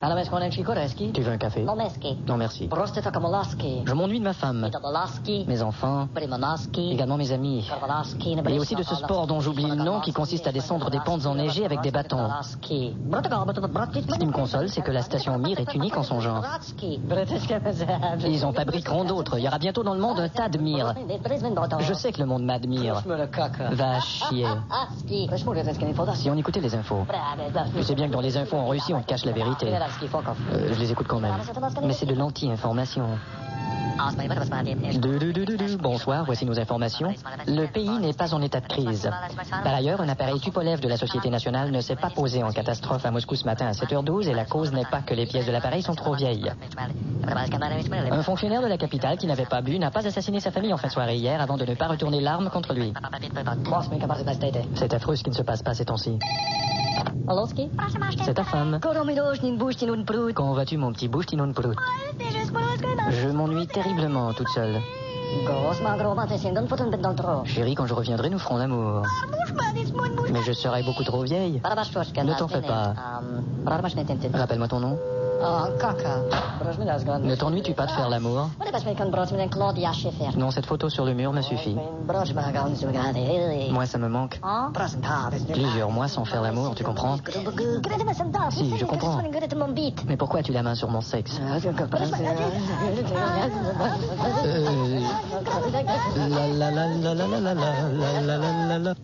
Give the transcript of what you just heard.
Tu veux un café? Non, merci. Je m'ennuie de ma femme, mes enfants, également mes amis. Et aussi de ce sport dont j'oublie le nom qui consiste à descendre des pentes enneigées avec des bâtons. Ce qui me console, c'est que la station Mir est unique en son genre. Ils en fabriqueront d'autres. Il y aura bientôt dans le monde un tas de Mir. Je sais que le monde m'admire. Va chier. Si on écoutait les infos. Je sais bien que dans les infos en Russie, on te cache la vérité. Je les écoute quand même. Mais c'est de l'anti-information. Bonsoir, voici nos informations. Le pays n'est pas en état de crise. Par ailleurs, un appareil Tupolev de la Société nationale ne s'est pas posé en catastrophe à Moscou ce matin à 7h12 et la cause n'est pas que les pièces de l'appareil sont trop vieilles. Un fonctionnaire de la capitale qui n'avait pas bu n'a pas assassiné sa famille en fin de soirée hier avant de ne pas retourner l'arme contre lui. C'est affreux ce qui ne se passe pas ces temps-ci. C'est ta femme. Comment vas-tu, mon petit Bouchtinoun Prout? Je m'ennuie terriblement toute seule. Chérie, quand je reviendrai, nous ferons l'amour. Mais je serai beaucoup trop vieille. Ne t'en fais pas. Rappelle-moi ton nom. Ne t'ennuies-tu pas de faire l'amour? Non, cette photo sur le mur me suffit. Moi, ça me manque. Plusieurs mois sans faire l'amour, tu comprends? Si, je comprends. Mais pourquoi as-tu la main sur mon sexe? La la la la la la la la la la la la.